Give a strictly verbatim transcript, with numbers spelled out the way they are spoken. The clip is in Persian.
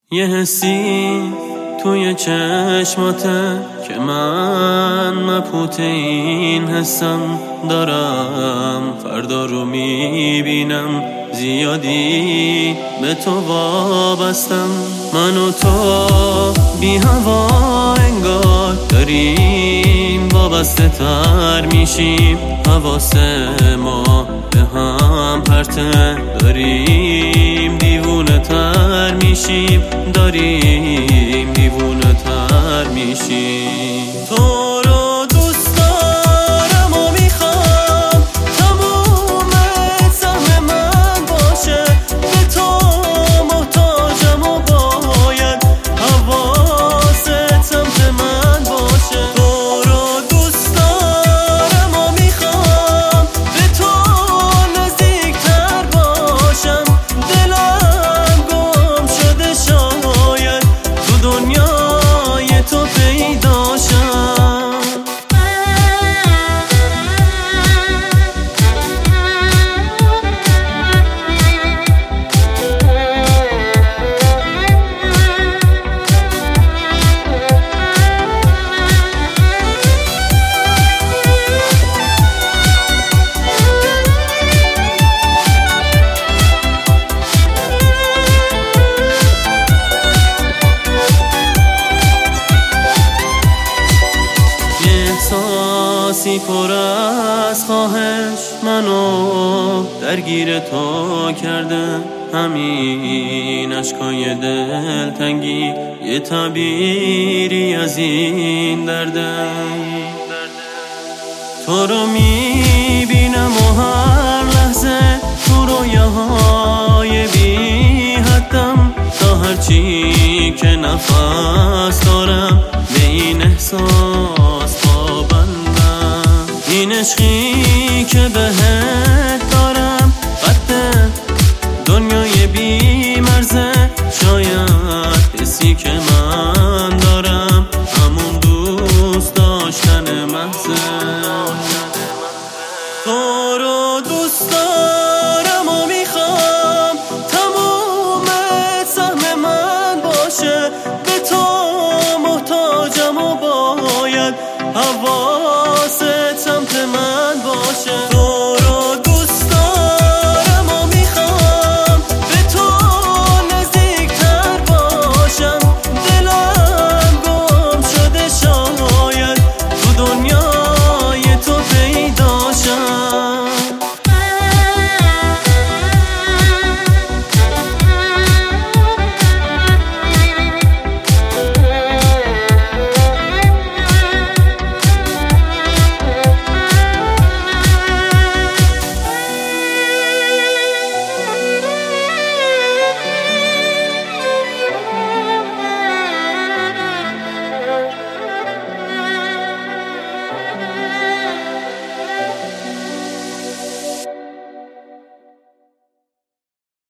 یه حسی توی چشماته که من مبهوت این حسم دارم، فردا رو میبینم زیادی به تو وابستم. من و تو بی هوا انگار داریم وابسته تر میشیم، حواس ما به هم پرته، داریم دیوونه تر میشیم، داریم دیوونه تر میشیم. تو رو دوست دارم و میخوام تموم سهم من باشه، به تو محتاجم و باید حواست سمت من باشه. تو رو دوست دارم و میخوام به تو نزدیکتر باشم، دلم گم شده شاید تو دنیای تو پیداشم. احساسی پر از خواهش منو درگیر تو کرده، همین اشکای دلتنگی یه تعبیری از این درده. تو رو میبینم و هر لحظه تو رویاهای بی حدم، تا هرچی که نفس دارم به این احساس پابندم. این عشقی که بهت